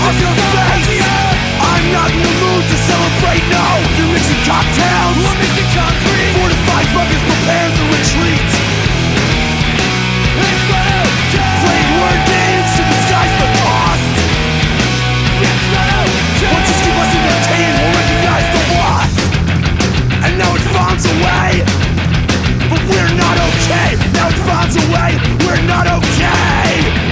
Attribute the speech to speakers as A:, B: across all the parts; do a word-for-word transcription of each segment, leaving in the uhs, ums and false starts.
A: off your face. I'm not in the mood to celebrate, no. You're mixing cocktails,
B: We're mixing concrete.
A: fortified buckets prepare the retreat.
B: It's gonna change.
A: Playing word games to disguise the cost.
B: It's gonna change.
A: Won't just keep us entertained, we'll recognize the loss. And now it's bombs away, but we're not okay. Now it's bombs away, we're not okay.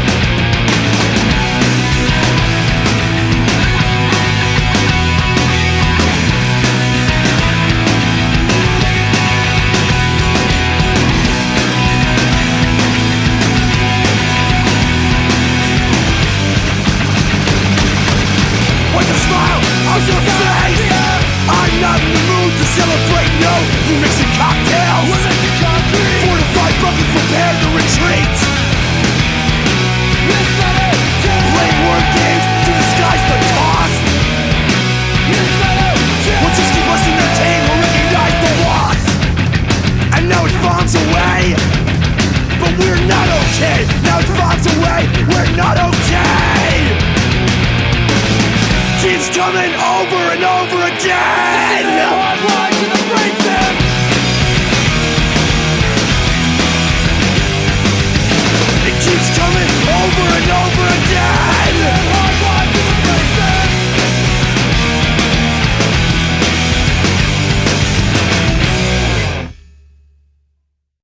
A: With a smile on your face, I'm not in the mood to celebrate, no. You're mixing cocktails,
B: We're mixing concrete.
A: fortified buckets prepare the retreat.
B: It's gonna change.
A: Playing word games to disguise the cost.
B: It's gonna change.
A: Won't just keep us entertained, we'll recognize the loss. And now it's bombs away, but we're not okay. Now it's bombs away, we're not okay. Keeps coming over and over again.
B: One, one.